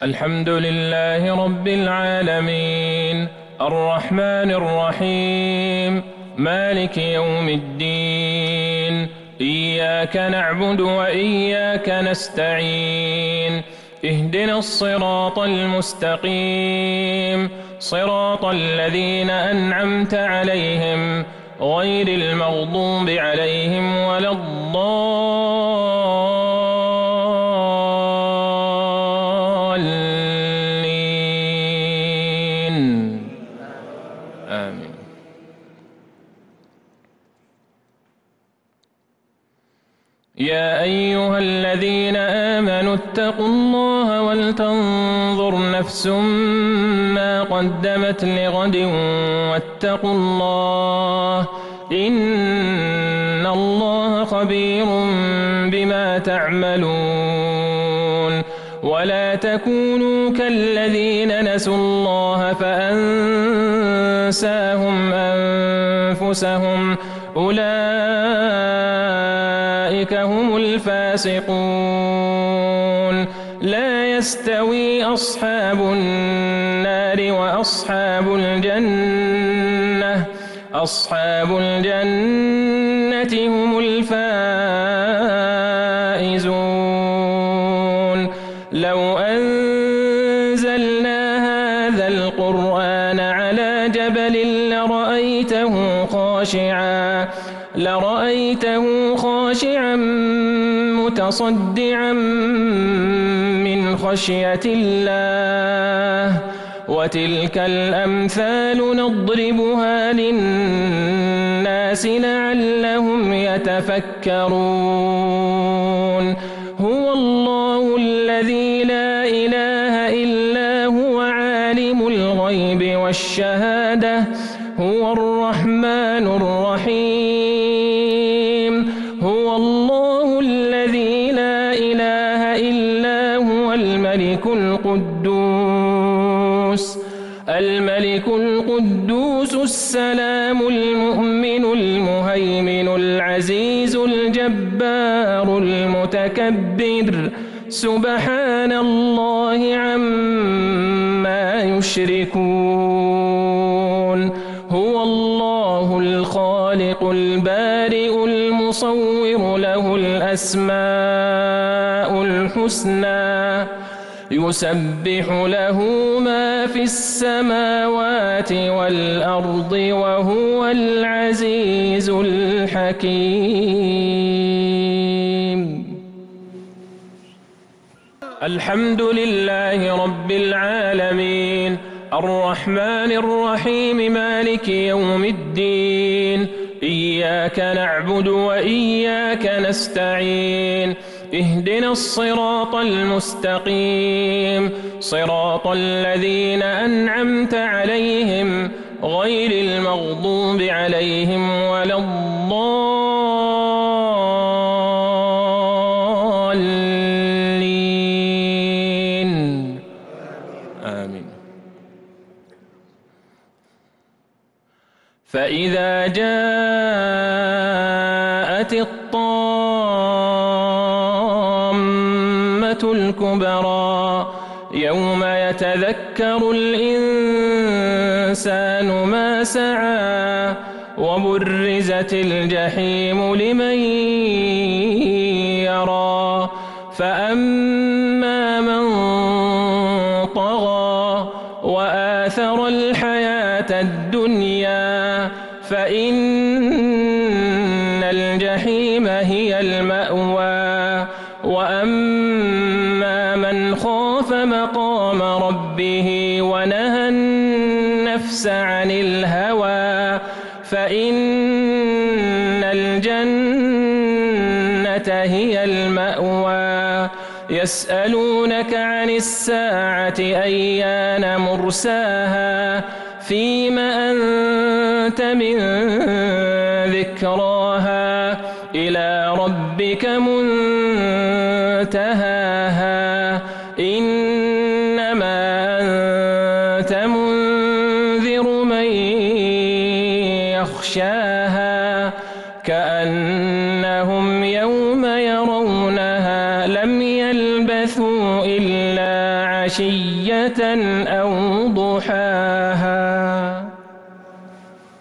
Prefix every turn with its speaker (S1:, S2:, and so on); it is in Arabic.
S1: الحمد لله رب العالمين الرحمن الرحيم مالك يوم الدين إياك نعبد وإياك نستعين اهدنا الصراط المستقيم صراط الذين أنعمت عليهم غير المغضوب عليهم ولا الضالين آمين. يا أيها الذين آمنوا اتقوا الله ولتنظر نفس ما قدمت لغد واتقوا الله إن الله خبير بما تعملون. ولا تكونوا كالذين نسوا الله فأنساهم أنفسهم أولئك هم الفاسقون. لا يستوي أصحاب النار وأصحاب الجنة أصحاب الجنة هم الفائزون. لو أنزلنا هذا القرآن على جبل لرأيته خاشعا متصدعا من خشية الله. وتلك الأمثال نضربها للناس لعلهم يتفكرون. هو الله الذي لا إله إلا هو عالم الغيب والشهادة هو الرحمن الرحيم. هو الله الذي لا إله إلا هو الملك القدوس السلام المؤمن المهيمن العزيز الجبار المتكبر سبحان الله عما يشركون. هو الله الخالق البارئ المصور له الأسماء الحسنى يسبح له ما في السماوات والأرض وهو العزيز الحكيم. الحمد لله رب العالمين الرحمن الرحيم مالك يوم الدين إياك نعبد وإياك نستعين اهدنا الصراط المستقيم صراط الذين أنعمت عليهم غير المغضوب عليهم ولا الضالين آمين. فإذا جاءت الطامة الكبرى يوم يتذكر الإنسان ما سعى وبرزت الجحيم لمن يرى. فأما من طغى وآثر الحياة الدنيا فإن الجحيم هي المأوى. وأما من خاف مقام ربه ونهى النفس عن الهوى فإن الجنة هي المأوى. يسألونك عن الساعة أيان مرساها فيم أنت من ذكراها إلى ربك منتهاها. إنما أنت منذر من يخشاها كأنهم يوم يرونها لم يلبثوا إلا عشية أو ضحاها